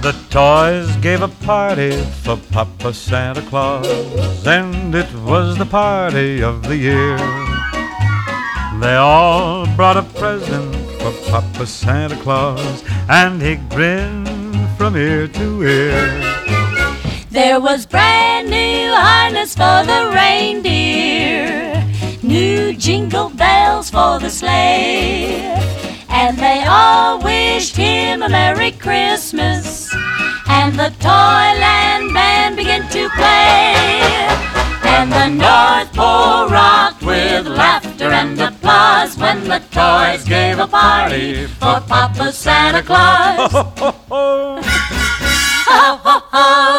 The toys gave a party for Papa Santa Claus, and it was the party of the year. They all brought a present for Papa Santa Claus, and he grinned from ear to ear. There was brand new harness for the reindeer, new jingle bells for the sleigh, and they all wished him a Merry Christmas, and the Toyland Band began to play, and the North Pole rocked with laughter and applause when the toys gave a party for Papa Santa Claus. Ho, ho, ho. Ho, ho, ho.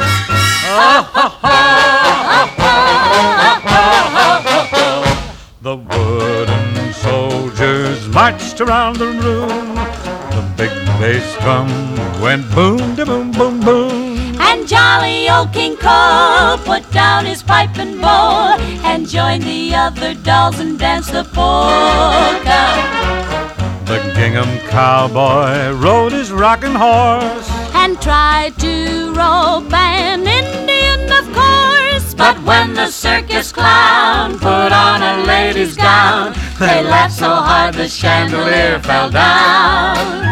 The wooden soldiers marched around the room. The big bass drum went boom, da boom, boom, boom. And jolly old King Cole put down his pipe and bowl and joined the other dolls and danced the polka. The gingham cowboy rode his rocking horse And tried to rope an Indian, of course. But when the circus clown put on a lady's gown, they laughed so hard the chandelier fell down.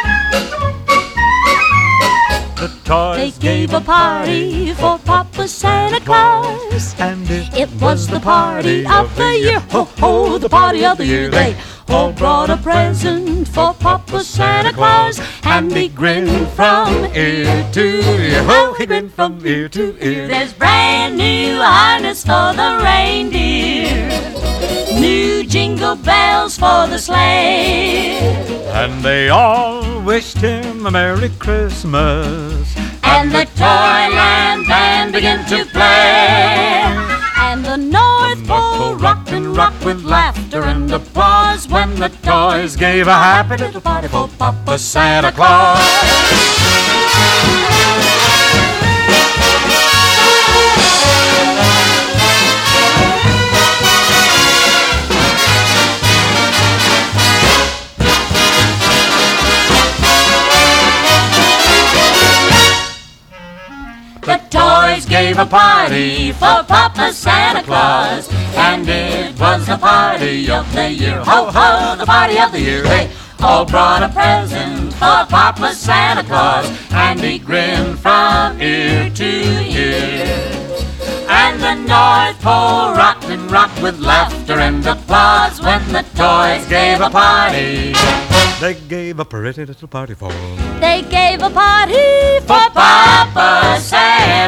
The toys They gave a party for Papa Santa Claus, and it was the party of the year. Ho, ho, the party of the year. They all brought a present for Papa Santa Claus, and he grinned from ear to ear. Ho, he grinned from ear to ear. There's brand new harness for the reindeer, new jingle bells for the sleigh, and they all wished him a Merry Christmas. and the Toyland Band began to play, and the North Pole rocked and rocked with laughter and applause when the toys gave a happy little party for Papa Santa Claus. The toys gave a party for Papa Santa Claus, and it was the party of the year. Ho, ho, the party of the year. They all brought a present for Papa Santa Claus, and he grinned from ear to ear. And the North Pole rocked and rocked with laughter and applause when the toys gave a party. They gave a pretty little party for They gave a party for Papa Santa